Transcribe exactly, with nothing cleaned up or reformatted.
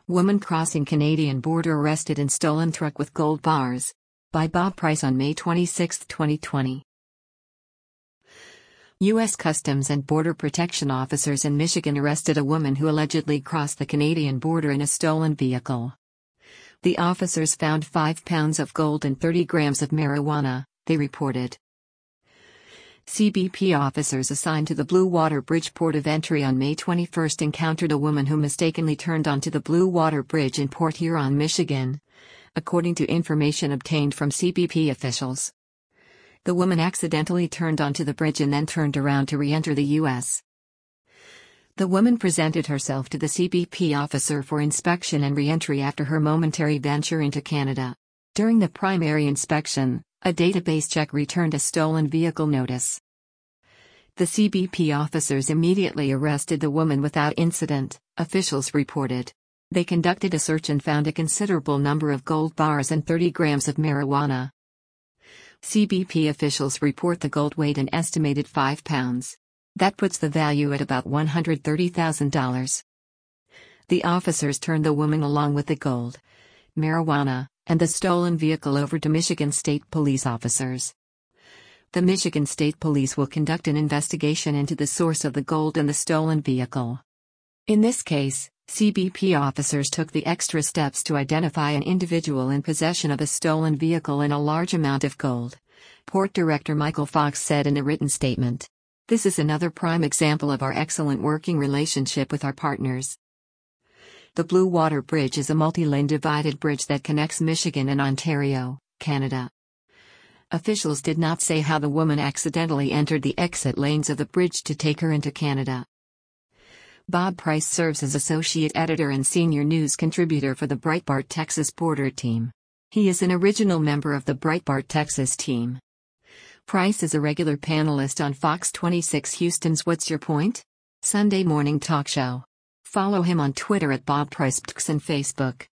Woman crossing Canadian border arrested in stolen truck with gold bars. By Bob Price on May twenty-sixth, twenty twenty. U S Customs and Border Protection officers in Michigan arrested a woman who allegedly crossed the Canadian border in a stolen vehicle. The officers found five pounds of gold and thirty grams of marijuana, they reported. C B P officers assigned to the Blue Water Bridge port of entry on May twenty-first encountered a woman who mistakenly turned onto the Blue Water Bridge in Port Huron, Michigan, according to information obtained from C B P officials. The woman accidentally turned onto the bridge and then turned around to re-enter the U S. The woman presented herself to the C B P officer for inspection and re-entry after her momentary venture into Canada. During the primary inspection, a database check returned a stolen vehicle notice. The C B P officers immediately arrested the woman without incident, officials reported. They conducted a search and found a considerable number of gold bars and thirty grams of marijuana. C B P officials report the gold weighed an estimated five pounds. That puts the value at about one hundred thirty thousand dollars. The officers turned the woman along with the gold, marijuana, and the stolen vehicle over to Michigan State Police officers. The Michigan State Police will conduct an investigation into the source of the gold and the stolen vehicle. In this case, C B P officers took the extra steps to identify an individual in possession of a stolen vehicle and a large amount of gold, Port Director Michael Fox said in a written statement. This is another prime example of our excellent working relationship with our partners. The Blue Water Bridge is a multi-lane divided bridge that connects Michigan and Ontario, Canada. Officials did not say how the woman accidentally entered the exit lanes of the bridge to take her into Canada. Bob Price serves as associate editor and senior news contributor for the Breitbart Texas Border Team. He is an original member of the Breitbart Texas team. Price is a regular panelist on Fox twenty-six Houston's What's Your Point? Sunday morning talk show. Follow him on Twitter at Bob Price and Facebook.